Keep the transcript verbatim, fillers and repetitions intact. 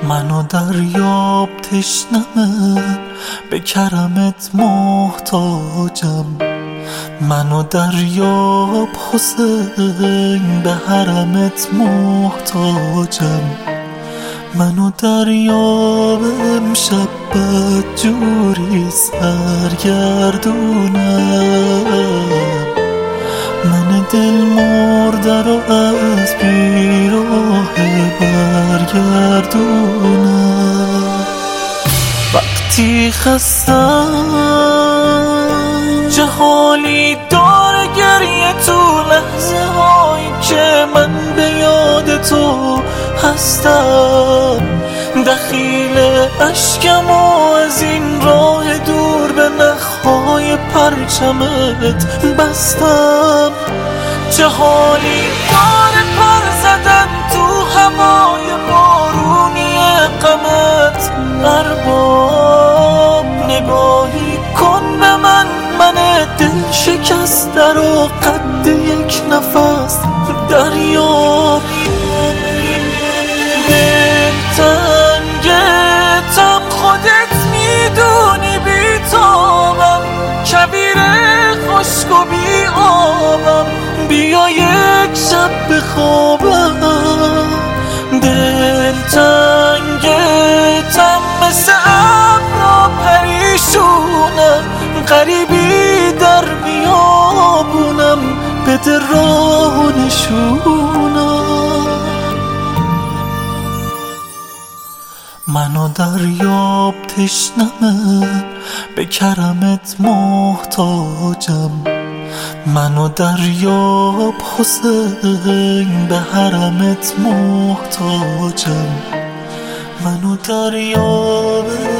منو دریاب تشنمه، به کرمت محتاجم. منو دریاب حسین، به حرمت محتاجم. منو دریاب امشب بدجوری سرگردونم. من دل مرده رو از بیراه برگردونم. وقتی خستم جهالی داره گریه تو لحظه هایی که من به یاد تو هستم. دخیل اشکم و از این راه دور به نخهای پرچمت بستم. چه حالی داره پر زدن تو هوای بارونی غمت. ارباب نگاهی کن به من، من دل شکسته رو قد یک نفس دریاب. دلتنگتم خودت میدونی بیتابم، کویر خشک و بی آبم. بیا یک شب بخوابم. دلتنگتم مثل ابرا پریشونم، غریبی در بیابونم، بده راه و نشونم. منو دریاب تشنمه، به کرمت محتاجم. منو دریاب حسین، به حرمت محتاجم. منو دریاب